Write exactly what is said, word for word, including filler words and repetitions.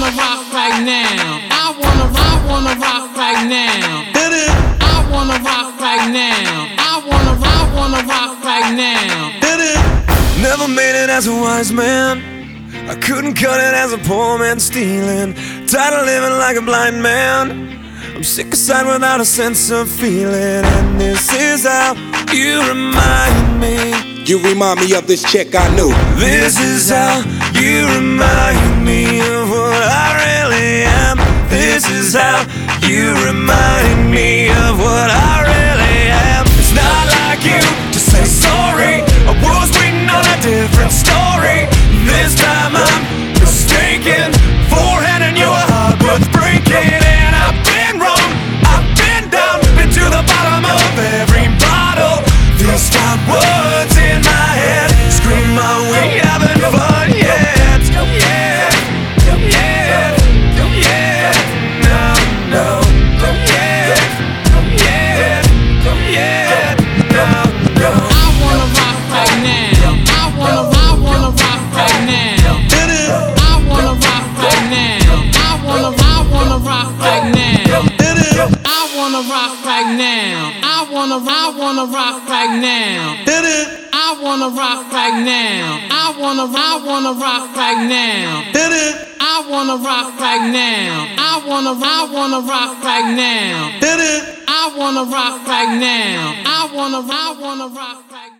wanna rock right now. I wanna, I wanna rock right now. Hit it. I wanna rock right now. I wanna, I wanna rock right now. Hit it. Never made it as a wise man. I couldn't cut it as a poor man stealing. Tired of living like a blind man. I'm sick aside without a sense of feeling. And this is how you remind me. You remind me of this chick I knew. This is how you remind me of what I really am. This is how you remind me of what I really am. It's not like you to say sorry. I was waiting on a different story. This time I'm mistaken. Forehand and your heart was breaking. And I've been wrong, I've been down, been to the bottom of every bottle. These time words in my head scream out, we haven't fun yet. Yeah, yeah, yeah, no, no, yeah, yeah, yeah, no, no. I wanna rock right now. I wanna, I wanna rock right now. Hit it. I wanna rock right now. I wanna, I wanna rock right now. Hit it. I wanna rock right now. I wanna, I wanna rock right now. Hit it. I wanna rock right now. I wanna, I wanna rock right now. Hit it. I wanna rock right now. I wanna, I wanna rock right now. Hit it. I wanna rock right now. I wanna, I wanna rock.